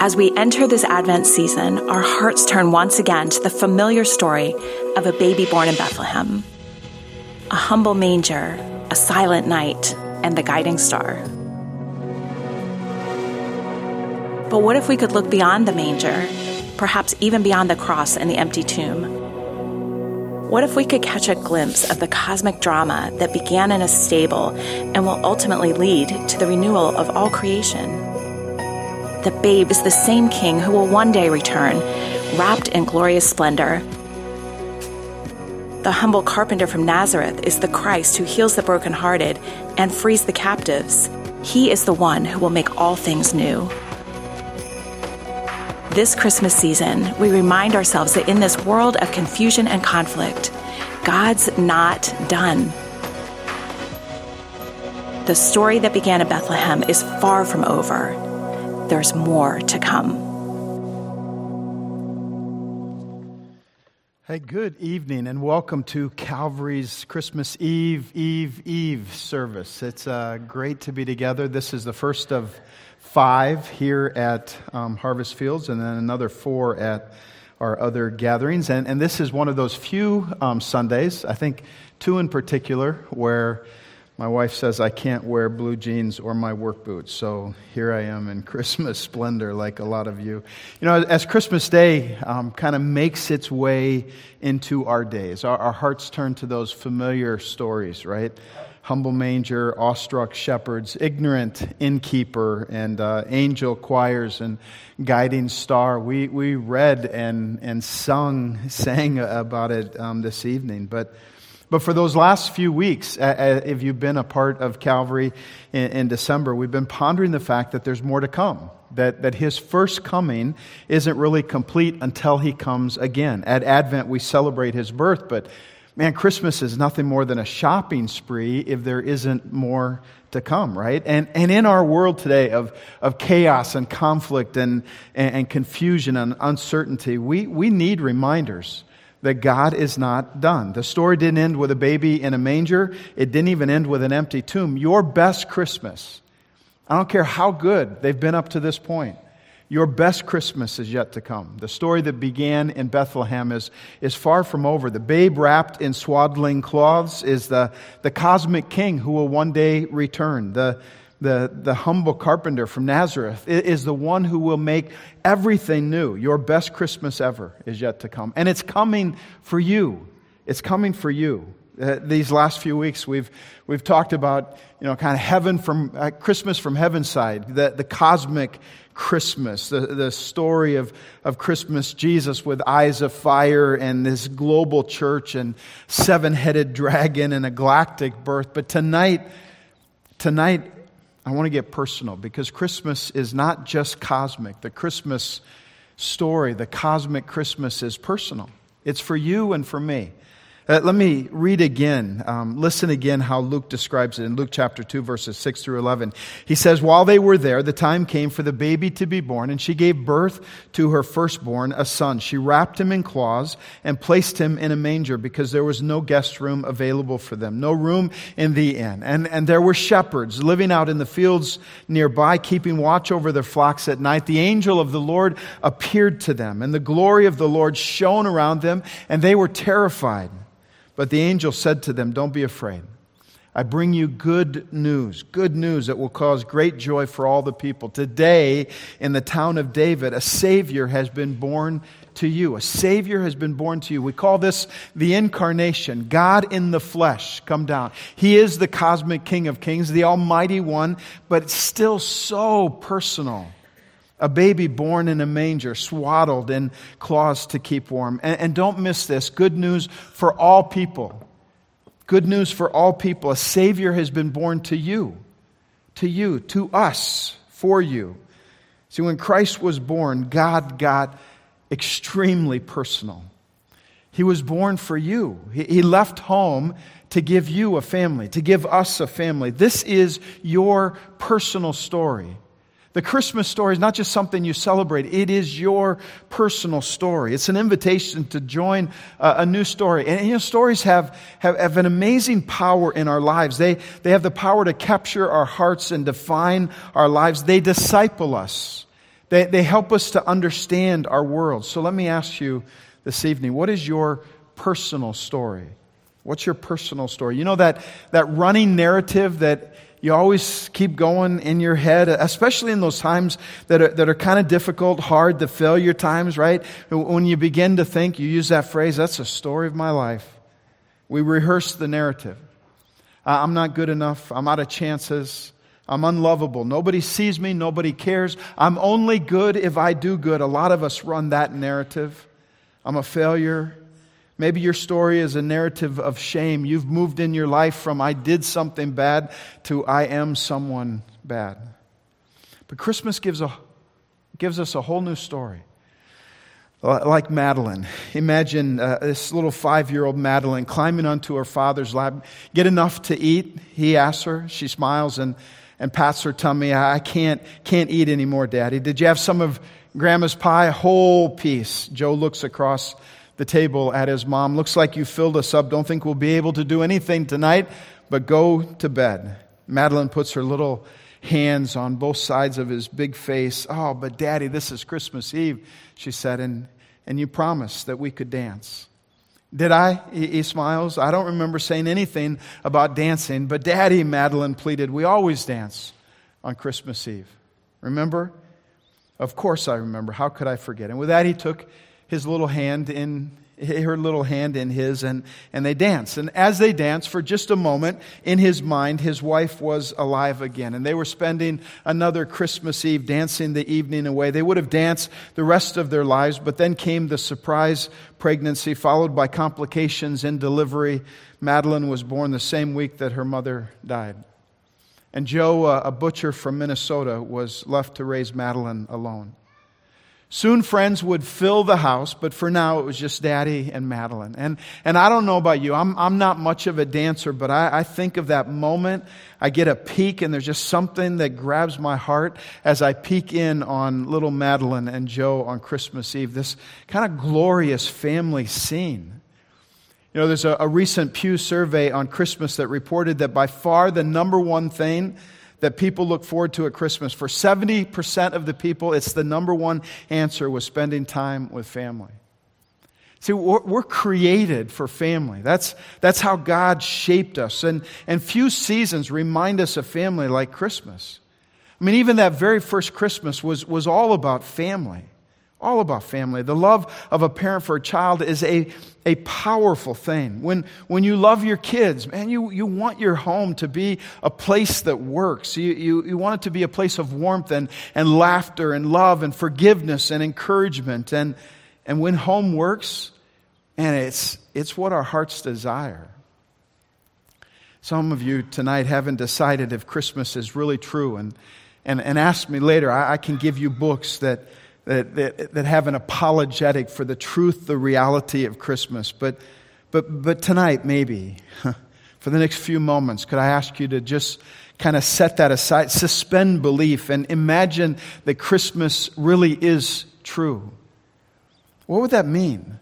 As we enter this Advent season, our hearts turn once again to the familiar story of a baby born in Bethlehem. A humble manger, a silent night, and the guiding star. But what if we could look beyond the manger, perhaps even beyond the cross and the empty tomb? What if we could catch a glimpse of the cosmic drama that began in a stable and will ultimately lead to the renewal of all creation? The babe is the same king who will one day return, wrapped in glorious splendor. The humble carpenter from Nazareth is the Christ who heals the brokenhearted and frees the captives. He is the one who will make all things new. This Christmas season, we remind ourselves that in this world of confusion and conflict, God's not done. The story that began in Bethlehem is far from over. There's more to come. Hey, good evening and welcome to Calvary's Christmas Eve service. It's great to be together. This is the first of 5 here at Harvest Fields and then another 4 at our other gatherings. And this is one of those few Sundays, I think 2 in particular, where my wife says I can't wear blue jeans or my work boots, so here I am in Christmas splendor like a lot of you. You know, as Christmas Day kind of makes its way into our days, our hearts turn to those familiar stories, right? Humble manger, awestruck shepherds, ignorant innkeeper, and angel choirs and guiding star. We read and sang about it this evening, But for those last few weeks, if you've been a part of Calvary in December, we've been pondering the fact that there's more to come, that His first coming isn't really complete until He comes again. At Advent, we celebrate His birth, but man, Christmas is nothing more than a shopping spree if there isn't more to come, right? And in our world today of chaos and conflict and confusion and uncertainty, we need reminders that God is not done. The story didn't end with a baby in a manger. It didn't even end with an empty tomb. Your best Christmas, I don't care how good they've been up to this point, your best Christmas is yet to come. The story that began in Bethlehem is far from over. The babe wrapped in swaddling cloths is the cosmic king who will one day return. The humble carpenter from Nazareth is the one who will make everything new. Your best Christmas ever is yet to come. And it's coming for you. It's coming for you. These last few weeks we've talked about, kind of heaven from Christmas from heaven's side, the cosmic Christmas, the story of Christmas, Jesus with eyes of fire and this global church and 7-headed dragon and a galactic birth. But tonight I want to get personal because Christmas is not just cosmic. The Christmas story, the cosmic Christmas is personal. It's for you and for me. Let me read again, listen again how Luke describes it in Luke chapter 2, verses 6 through 11. He says, while they were there, the time came for the baby to be born, and she gave birth to her firstborn, a son. She wrapped him in cloths and placed him in a manger because there was no guest room available for them, no room in the inn. And there were shepherds living out in the fields nearby, keeping watch over their flocks at night. The angel of the Lord appeared to them, and the glory of the Lord shone around them, and they were terrified. But the angel said to them, don't be afraid. I bring you good news that will cause great joy for all the people. Today, in the town of David, a Savior has been born to you. A Savior has been born to you. We call this the incarnation, God in the flesh come down. He is the cosmic King of Kings, the Almighty One, but it's still so personal. A baby born in a manger, swaddled in cloths to keep warm. And don't miss this. Good news for all people. Good news for all people. A Savior has been born to you, to us, for you. See, when Christ was born, God got extremely personal. He was born for you. He left home to give you a family, to give us a family. This is your personal story. The Christmas story is not just something you celebrate. It is your personal story. It's an invitation to join a new story. And stories have an amazing power in our lives. They have the power to capture our hearts and define our lives. They disciple us. They help us to understand our world. So let me ask you this evening, what is your personal story? What's your personal story? You know that running narrative that you always keep going in your head, especially in those times that are kind of difficult, hard, the failure times, right? When you begin to think, you use that phrase, that's the story of my life. We rehearse the narrative. I'm not good enough. I'm out of chances. I'm unlovable. Nobody sees me. Nobody cares. I'm only good if I do good. A lot of us run that narrative. I'm a failure. Maybe your story is a narrative of shame. You've moved in your life from I did something bad to I am someone bad. But Christmas gives us a whole new story. Like Madeline. Imagine this little 5-year-old Madeline climbing onto her father's lap. Get enough to eat? He asks her. She smiles and pats her tummy. I can't eat anymore, Daddy. Did you have some of Grandma's pie? A whole piece. Joe looks across the table at his mom. Looks like you filled us up. Don't think we'll be able to do anything tonight, but go to bed. Madeline puts her little hands on both sides of his big face. Oh, but Daddy, this is Christmas Eve, she said, and you promised that we could dance. Did I? He smiles. I don't remember saying anything about dancing, but Daddy, Madeline pleaded, we always dance on Christmas Eve. Remember? Of course I remember. How could I forget? And with that, he took her little hand in his, and they danced. And as they danced, for just a moment, in his mind, his wife was alive again. And they were spending another Christmas Eve dancing the evening away. They would have danced the rest of their lives, but then came the surprise pregnancy, followed by complications in delivery. Madeline was born the same week that her mother died. And Joe, a butcher from Minnesota, was left to raise Madeline alone. Soon friends would fill the house, but for now it was just Daddy and Madeline. And I don't know about you, I'm not much of a dancer, but I think of that moment. I get a peek, and there's just something that grabs my heart as I peek in on little Madeline and Joe on Christmas Eve. This kind of glorious family scene. You know, there's a recent Pew survey on Christmas that reported that by far the number one thing that people look forward to at Christmas, for 70% of the people, it's the number one answer was spending time with family. See, we're created for family. That's how God shaped us. And few seasons remind us of family like Christmas. I mean, even that very first Christmas was all about family. All about family. The love of a parent for a child is a powerful thing. When you love your kids, man, you want your home to be a place that works. You want it to be a place of warmth and laughter and love and forgiveness and encouragement. And when home works, and it's what our hearts desire. Some of you tonight haven't decided if Christmas is really true, and ask me later. I can give you books that have an apologetic for the truth, the reality of Christmas. But tonight, maybe, for the next few moments, could I ask you to just kind of set that aside, suspend belief, and imagine that Christmas really is true? What would that mean?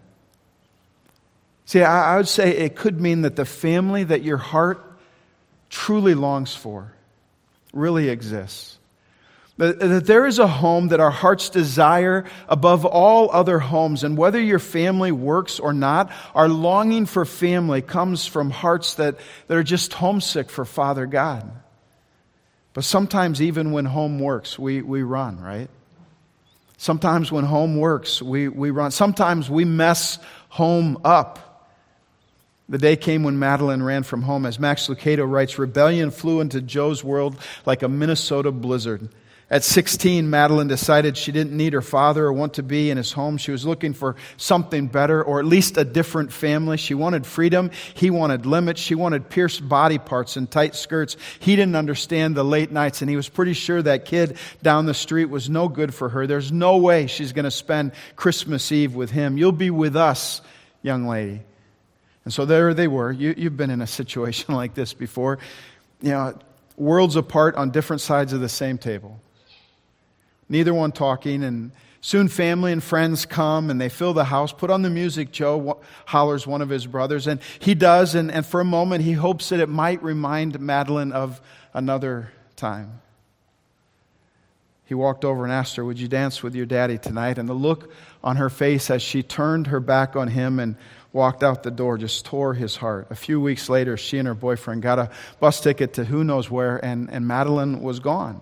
See, I would say it could mean that the family that your heart truly longs for really exists. That there is a home that our hearts desire above all other homes. And whether your family works or not, our longing for family comes from hearts that are just homesick for Father God. But sometimes even when home works, we run, right? Sometimes when home works, we run. Sometimes we mess home up. The day came when Madeline ran from home. As Max Lucado writes, rebellion flew into Joe's world like a Minnesota blizzard. At 16, Madeline decided she didn't need her father or want to be in his home. She was looking for something better, or at least a different family. She wanted freedom. He wanted limits. She wanted pierced body parts and tight skirts. He didn't understand the late nights, and he was pretty sure that kid down the street was no good for her. There's no way she's going to spend Christmas Eve with him. You'll be with us, young lady. And so there they were. You've been in a situation like this before. You know, worlds apart on different sides of the same table. Neither one talking, and soon family and friends come and they fill the house. Put on the music, Joe hollers one of his brothers, and he does, and for a moment he hopes that it might remind Madeline of another time. He walked over and asked her, "Would you dance with your daddy tonight?" And the look on her face as she turned her back on him and walked out the door just tore his heart. A few weeks later, she and her boyfriend got a bus ticket to who knows where, and Madeline was gone.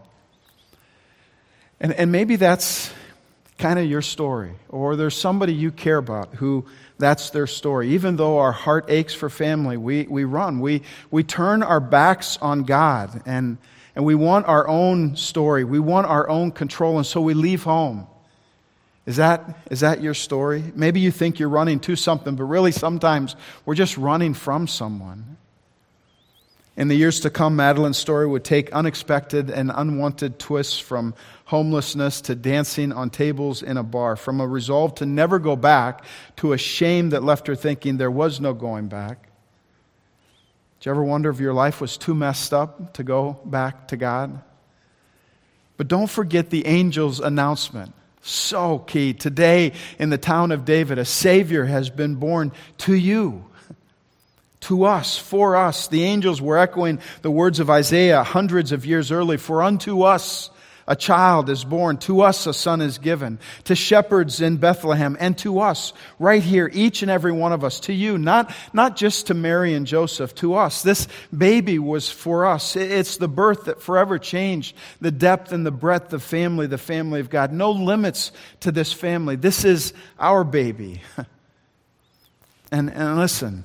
And maybe that's kind of your story, or there's somebody you care about who that's their story. Even though our heart aches for family, we run. We turn our backs on God, and we want our own story. We want our own control, and so we leave home. Is that your story? Maybe you think you're running to something, but really sometimes we're just running from someone. In the years to come, Madeline's story would take unexpected and unwanted twists, from homelessness to dancing on tables in a bar, from a resolve to never go back to a shame that left her thinking there was no going back. Did you ever wonder if your life was too messed up to go back to God? But don't forget the angel's announcement. So key. Today in the town of David, a Savior has been born to you, to us, for us. The angels were echoing the words of Isaiah hundreds of years early. For unto us a child is born, to us a son is given, to shepherds in Bethlehem, and to us, right here, each and every one of us, to you, not just to Mary and Joseph, to us. This baby was for us. It's the birth that forever changed the depth and the breadth of family, the family of God. No limits to this family. This is our baby. And listen,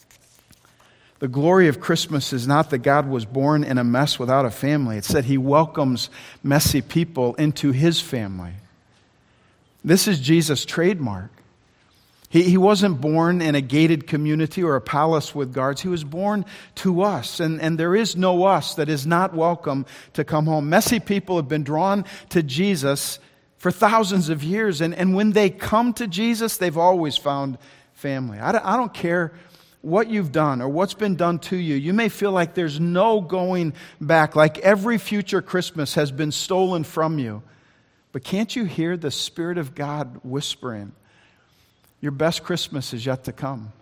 the glory of Christmas is not that God was born in a mess without a family. It's that He welcomes messy people into His family. This is Jesus' trademark. He wasn't born in a gated community or a palace with guards. He was born to us. And there is no us that is not welcome to come home. Messy people have been drawn to Jesus for thousands of years. And when they come to Jesus, they've always found family. I don't care what you've done or what's been done to you. You may feel like there's no going back, like every future Christmas has been stolen from you. But can't you hear the Spirit of God whispering, your best Christmas is yet to come?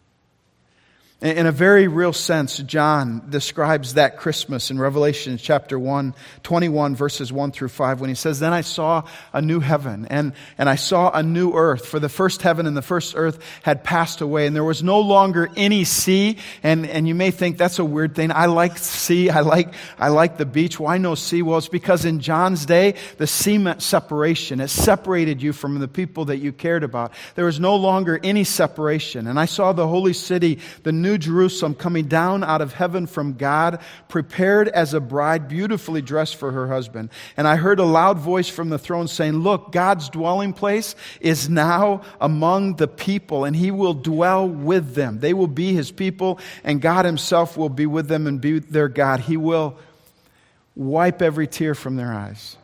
In a very real sense, John describes that Christmas in Revelation chapter 21, verses 1 through 5, when he says, "Then I saw a new heaven, and I saw a new earth, for the first heaven and the first earth had passed away, and there was no longer any sea." And you may think that's a weird thing. I like sea. I like the beach. Why no sea? Well, it's because in John's day, the sea meant separation. It separated you from the people that you cared about. There was no longer any separation. And I saw the holy city, the New Jerusalem, coming down out of heaven from God, prepared as a bride, beautifully dressed for her husband. And I heard a loud voice from the throne saying, "Look, God's dwelling place is now among the people, and He will dwell with them. They will be His people, and God Himself will be with them and be their God. He will wipe every tear from their eyes.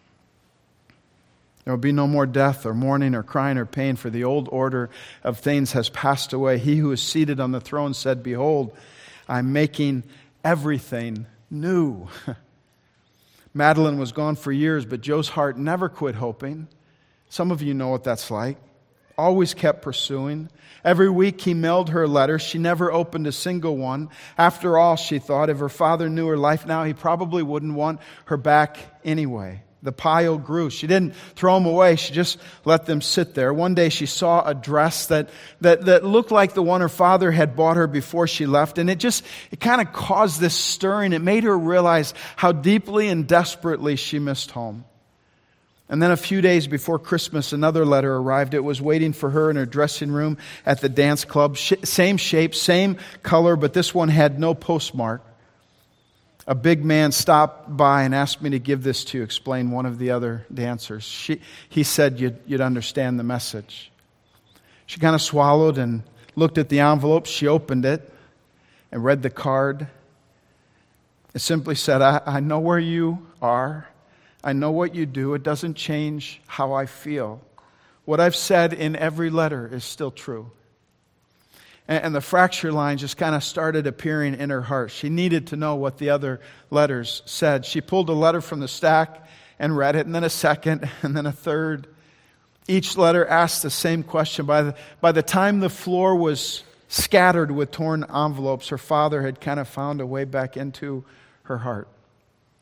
There will be no more death or mourning or crying or pain, for the old order of things has passed away." He who is seated on the throne said, "Behold, I'm making everything new." Madeline was gone for years, but Joe's heart never quit hoping. Some of you know what that's like. Always kept pursuing. Every week he mailed her a letter. She never opened a single one. After all, she thought, if her father knew her life now, he probably wouldn't want her back anyway. The pile grew. She didn't throw them away. She just let them sit there. One day she saw a dress that looked like the one her father had bought her before she left. And it kind of caused this stirring. It made her realize how deeply and desperately she missed home. And then a few days before Christmas, another letter arrived. It was waiting for her in her dressing room at the dance club. Same shape, same color, but this one had no postmark. A big man stopped by and asked me to give this to you, explained one of the other dancers. He said you'd understand the message. She kind of swallowed and looked at the envelope. She opened it and read the card. It simply said, I know where you are. I know what you do. It doesn't change how I feel. What I've said in every letter is still true. And the fracture line just kind of started appearing in her heart. She needed to know what the other letters said. She pulled a letter from the stack and read it, and then a second, and then a third. Each letter asked the same question. By the time the floor was scattered with torn envelopes, her father had kind of found a way back into her heart.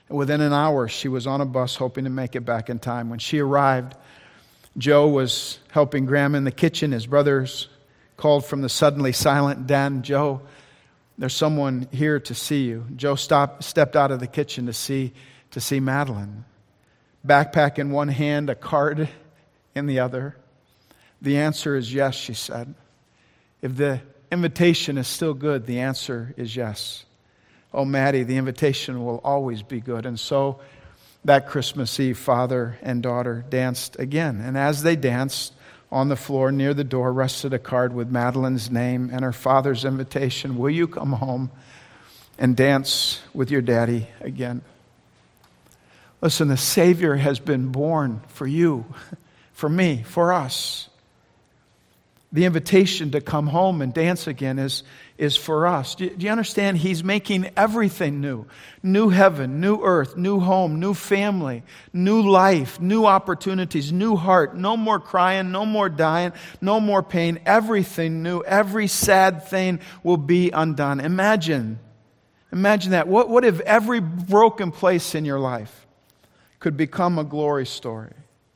Within an hour, she was on a bus hoping to make it back in time. When she arrived, Joe was helping Grandma in the kitchen. His brothers called from the suddenly silent den, "Joe, there's someone here to see you." Joe stepped out of the kitchen to see Madeline. Backpack in one hand, a card in the other. "The answer is yes," she said. "If the invitation is still good, the answer is yes." "Oh, Maddie, the invitation will always be good." And so that Christmas Eve, father and daughter danced again. And as they danced, on the floor near the door rested a card with Madeline's name and her father's invitation. "Will you come home and dance with your daddy again?" Listen, the Savior has been born for you, for me, for us. The invitation to come home and dance again is for us. Do you understand? He's making everything new. New heaven, new earth, new home, new family, new life, new opportunities, new heart. No more crying, no more dying, no more pain. Everything new. Every sad thing will be undone. Imagine that. What if every broken place in your life could become a glory story?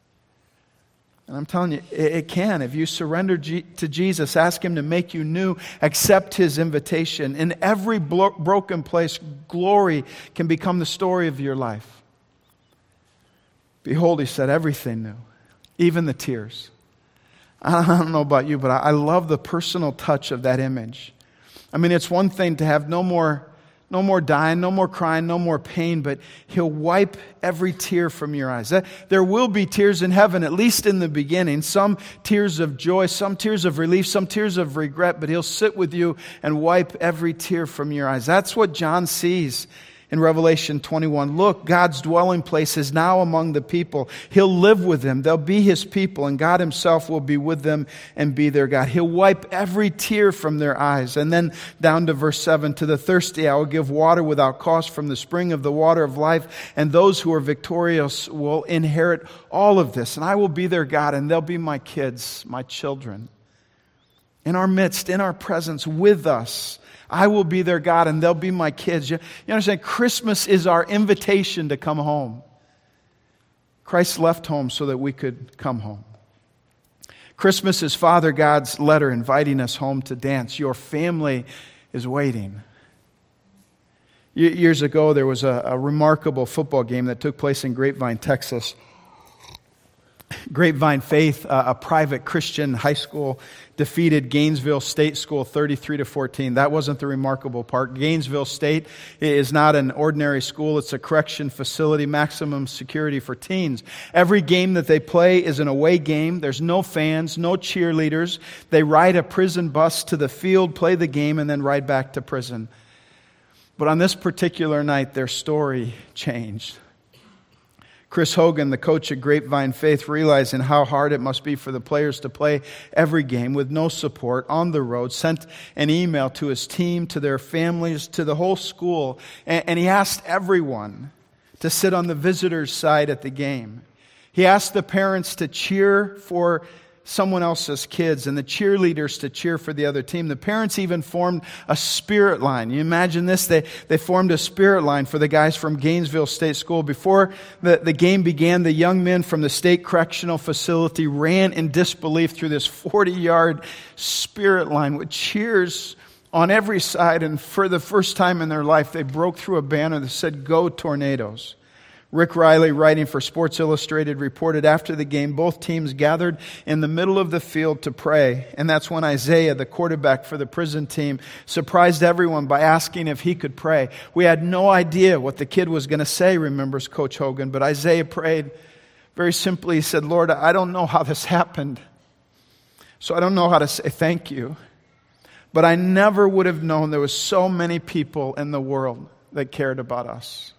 And I'm telling you, it can. If you surrender to Jesus, ask Him to make you new, accept His invitation. In every broken place, glory can become the story of your life. "Behold," He said, "everything new, even the tears." I don't know about you, but I love the personal touch of that image. I mean, it's one thing to have no more dying, no more crying, no more pain, but He'll wipe every tear from your eyes. There will be tears in heaven, at least in the beginning. Some tears of joy, some tears of relief, some tears of regret, but He'll sit with you and wipe every tear from your eyes. That's what John sees in Revelation 21. Look, God's dwelling place is now among the people. He'll live with them. They'll be His people, and God Himself will be with them and be their God. He'll wipe every tear from their eyes. And then down to verse 7, "To the thirsty I will give water without cost from the spring of the water of life, and those who are victorious will inherit all of this. And I will be their God, and they'll be my kids, my children." In our midst, in our presence, with us. I will be their God and they'll be my kids. You understand? Christmas is our invitation to come home. Christ left home so that we could come home. Christmas is Father God's letter inviting us home to dance. Your family is waiting. Years ago, there was a remarkable football game that took place in Grapevine, Texas. Grapevine Faith, a private Christian high school, defeated Gainesville State School 33-14. That wasn't the remarkable part. Gainesville State is not an ordinary school. It's a correction facility, maximum security for teens. Every game that they play is an away game. There's no fans, no cheerleaders. They ride a prison bus to the field, play the game, and then ride back to prison. But on this particular night, their story changed. Chris Hogan, the coach at Grapevine Faith, realizing how hard it must be for the players to play every game with no support on the road, sent an email to his team, to their families, to the whole school, and he asked everyone to sit on the visitors' side at the game. He asked the parents to cheer for someone else's kids and the cheerleaders to cheer for the other team. The parents even formed a spirit line. You imagine this? They formed a spirit line for the guys from Gainesville State School. Before the game began, the young men from the state correctional facility ran in disbelief through this 40-yard spirit line with cheers on every side. And for the first time in their life, they broke through a banner that said, "Go Tornadoes." Rick Riley, writing for Sports Illustrated, reported after the game, both teams gathered in the middle of the field to pray. And that's when Isaiah, the quarterback for the prison team, surprised everyone by asking if he could pray. We had no idea what the kid was going to say, remembers Coach Hogan. But Isaiah prayed very simply. He said, "Lord, I don't know how this happened. So I don't know how to say thank you. But I never would have known there was so many people in the world that cared about us."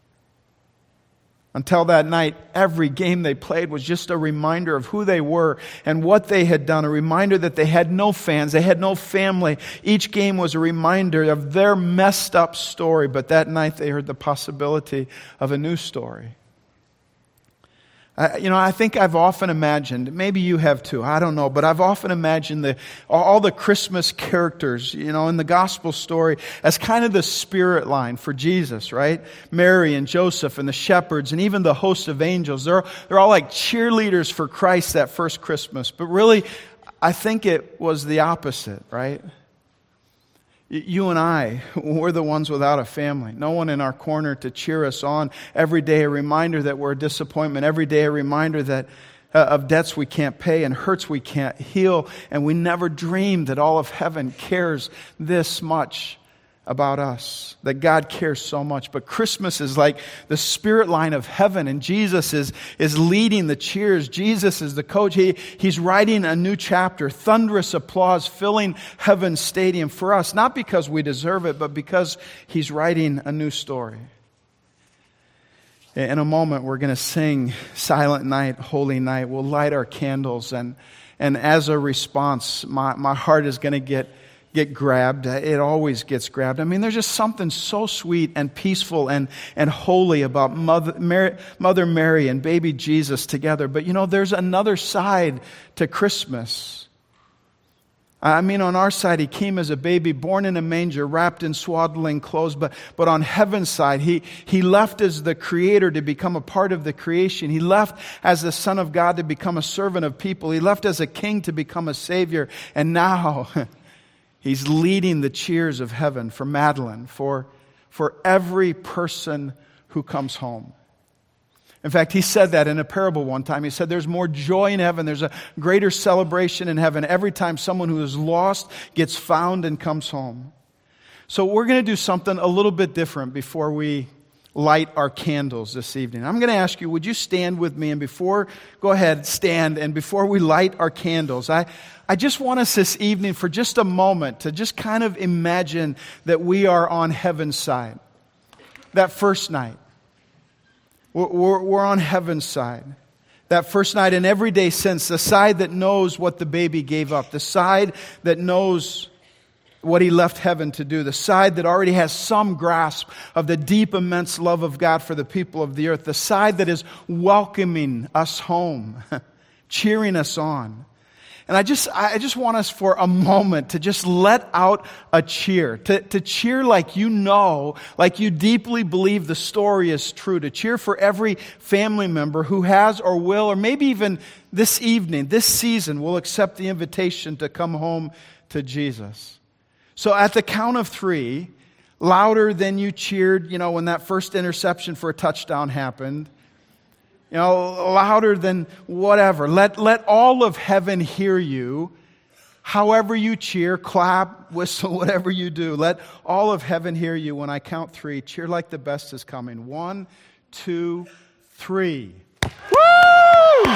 Until that night, every game they played was just a reminder of who they were and what they had done, a reminder that they had no fans, they had no family. Each game was a reminder of their messed up story, but that night they heard the possibility of a new story. I think I've often imagined, maybe you have too, I don't know, but I've often imagined all the Christmas characters, in the gospel story as kind of the spirit line for Jesus, right? Mary and Joseph and the shepherds and even the host of angels. They're all like cheerleaders for Christ that first Christmas. But really, I think it was the opposite, right? You and I, we're the ones without a family. No one in our corner to cheer us on. Every day a reminder that we're a disappointment. Every day a reminder that of debts we can't pay and hurts we can't heal. And we never dreamed that all of heaven cares this much about us, that God cares so much. But Christmas is like the spirit line of heaven, and Jesus is leading the cheers. Jesus is the coach. He's writing a new chapter, thunderous applause filling heaven's stadium for us, not because we deserve it, but because He's writing a new story. In a moment, we're going to sing Silent Night, Holy Night. We'll light our candles, and as a response, my heart is going to get grabbed. It always gets grabbed. I mean, there's just something so sweet and peaceful and holy about Mother Mary and baby Jesus together. But there's another side to Christmas. I mean, on our side, He came as a baby, born in a manger, wrapped in swaddling clothes. But on heaven's side, He left as the Creator to become a part of the creation. He left as the Son of God to become a servant of people. He left as a King to become a Savior. And now He's leading the cheers of heaven for Madeline, for every person who comes home. In fact, He said that in a parable one time. He said there's more joy in heaven. There's a greater celebration in heaven every time someone who is lost gets found and comes home. So we're going to do something a little bit different before we light our candles this evening. I'm going to ask you, would you stand with me? And go ahead, stand. And before we light our candles, I just want us this evening for just a moment to just kind of imagine that we are on heaven's side. That first night. We're on heaven's side. That first night and every day since, the side that knows what the baby gave up. The side that knows what He left heaven to do. The side that already has some grasp of the deep, immense love of God for the people of the earth. The side that is welcoming us home, cheering us on. And I just want us for a moment to just let out a cheer. To cheer like like you deeply believe the story is true. To cheer for every family member who has or will, or maybe even this evening, this season, will accept the invitation to come home to Jesus. So at the count of 3, louder than you cheered, when that first interception for a touchdown happened, louder than whatever. Let all of heaven hear you. However you cheer, clap, whistle, whatever you do. Let all of heaven hear you. When I count 3, cheer like the best is coming. 1, 2, 3. Woo!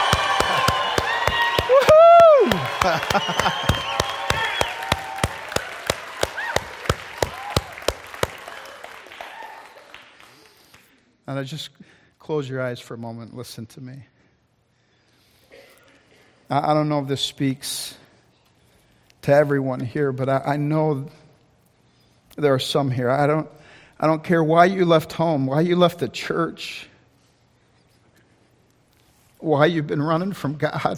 Woohoo! And I just close your eyes for a moment. Listen to me. I don't know if this speaks to everyone here, but I know there are some here. I don't care why you left home, why you left the church, why you've been running from God.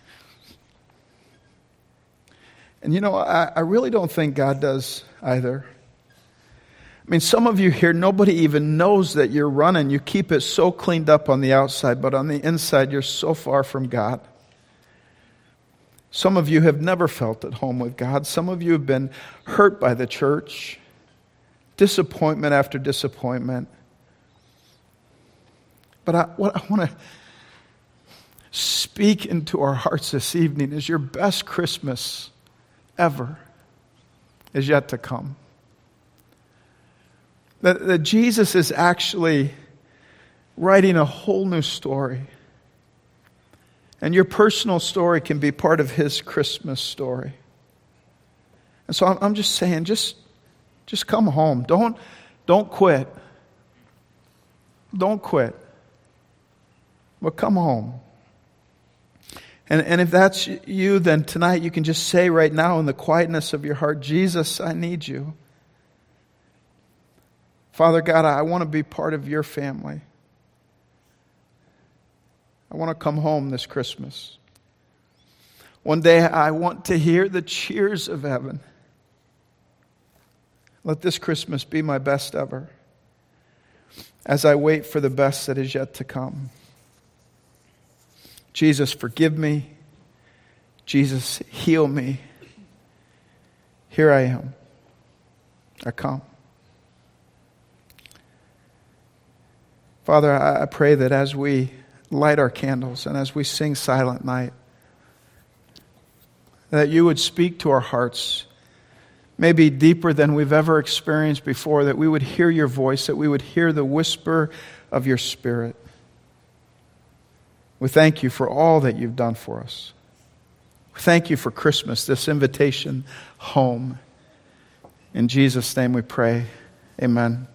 And I really don't think God does either. I mean, some of you here, nobody even knows that you're running. You keep it so cleaned up on the outside, but on the inside, you're so far from God. Some of you have never felt at home with God. Some of you have been hurt by the church, disappointment after disappointment. But what I want to speak into our hearts this evening is your best Christmas ever is yet to come. That Jesus is actually writing a whole new story. And your personal story can be part of His Christmas story. And so I'm just saying, just come home. Don't quit. Don't quit. But come home. And if that's you, then tonight you can just say right now in the quietness of your heart, Jesus, I need you. Father God, I want to be part of your family. I want to come home this Christmas. One day I want to hear the cheers of heaven. Let this Christmas be my best ever as I wait for the best that is yet to come. Jesus, forgive me. Jesus, heal me. Here I am. I come. Father, I pray that as we light our candles and as we sing Silent Night, that you would speak to our hearts, maybe deeper than we've ever experienced before, that we would hear your voice, that we would hear the whisper of your Spirit. We thank you for all that you've done for us. We thank you for Christmas, this invitation home. In Jesus' name we pray. Amen.